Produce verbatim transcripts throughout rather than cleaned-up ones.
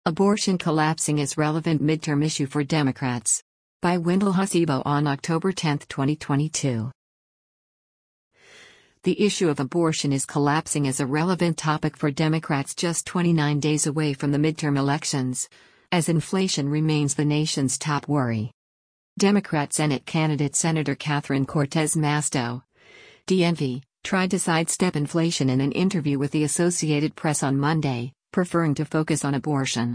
Abortion collapsing as relevant midterm issue for Democrats. By Wendell Husibo on October tenth, twenty twenty-two. The issue of abortion is collapsing as a relevant topic for Democrats just twenty-nine days away from the midterm elections, as inflation remains the nation's top worry. Democrat Senate candidate Senator Catherine Cortez Masto, D M V, tried to sidestep inflation in an interview with the Associated Press on Monday, preferring to focus on abortion.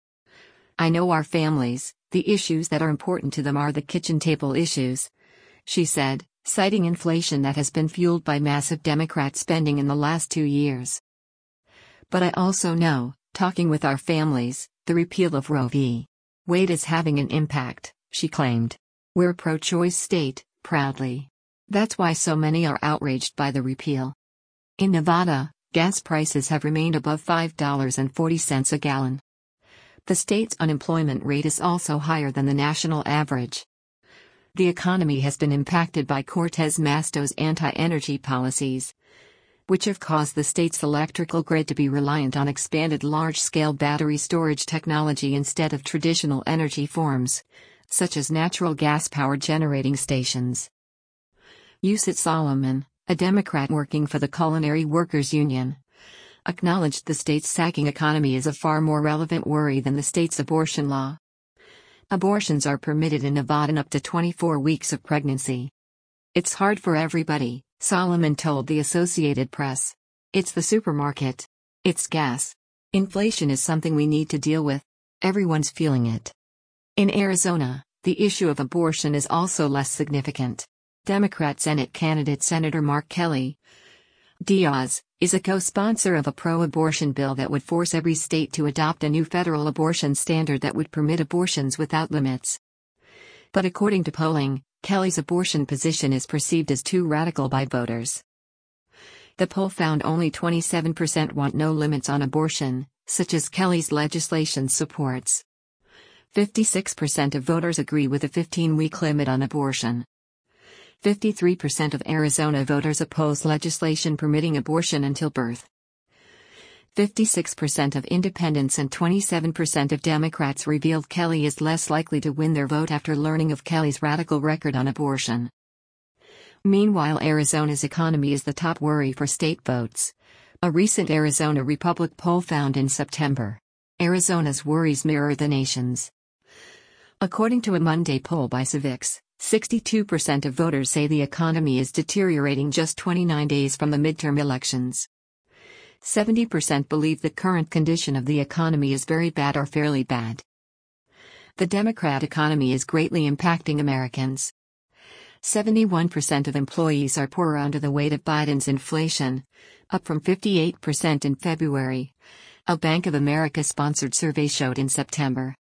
"I know our families, the issues that are important to them are the kitchen table issues," she said, citing inflation that has been fueled by massive Democrat spending in the last two years. "But I also know, talking with our families, the repeal of Roe v. Wade is having an impact," she claimed. "We're a pro-choice state, proudly. That's why so many are outraged by the repeal." In Nevada, gas prices have remained above five dollars and forty cents a gallon. The state's unemployment rate is also higher than the national average. The economy has been impacted by Cortez Masto's anti-energy policies, which have caused the state's electrical grid to be reliant on expanded large-scale battery storage technology instead of traditional energy forms, such as natural gas-powered generating stations. Yussit Solomon, a Democrat working for the Culinary Workers Union, acknowledged the state's sagging economy is a far more relevant worry than the state's abortion law. Abortions are permitted in Nevada up to twenty-four weeks of pregnancy. "It's hard for everybody," Solomon told the Associated Press. "It's the supermarket. It's gas. Inflation is something we need to deal with. Everyone's feeling it." In Arizona, the issue of abortion is also less significant. Democrat Senate candidate Senator Mark Kelly Diaz is a co-sponsor of a pro-abortion bill that would force every state to adopt a new federal abortion standard that would permit abortions without limits. But according to polling, Kelly's abortion position is perceived as too radical by voters. The poll found only twenty-seven percent want no limits on abortion, such as Kelly's legislation supports. fifty-six percent of voters agree with a fifteen-week limit on abortion. fifty-three percent of Arizona voters oppose legislation permitting abortion until birth. fifty-six percent of independents and twenty-seven percent of Democrats revealed Kelly is less likely to win their vote after learning of Kelly's radical record on abortion. Meanwhile, Arizona's economy is the top worry for state votes. A recent Arizona Republic poll found in September. Arizona's worries mirror the nation's. According to a Monday poll by Civiqs, sixty-two percent of voters say the economy is deteriorating just twenty-nine days from the midterm elections. seventy percent believe the current condition of the economy is very bad or fairly bad. The Democrat economy is greatly impacting Americans. seventy-one percent of employees are poorer under the weight of Biden's inflation, up from fifty-eight percent in February, a Bank of America-sponsored survey showed in September.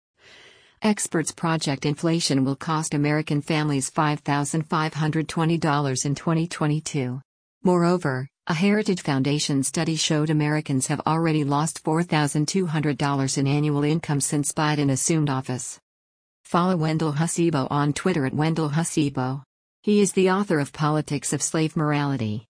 Experts project inflation will cost American families five thousand five hundred twenty dollars in twenty twenty-two. Moreover, a Heritage Foundation study showed Americans have already lost four thousand two hundred dollars in annual income since Biden assumed office. Follow Wendell Husibo on Twitter at Wendell Husibo. He is the author of Politics of Slave Morality.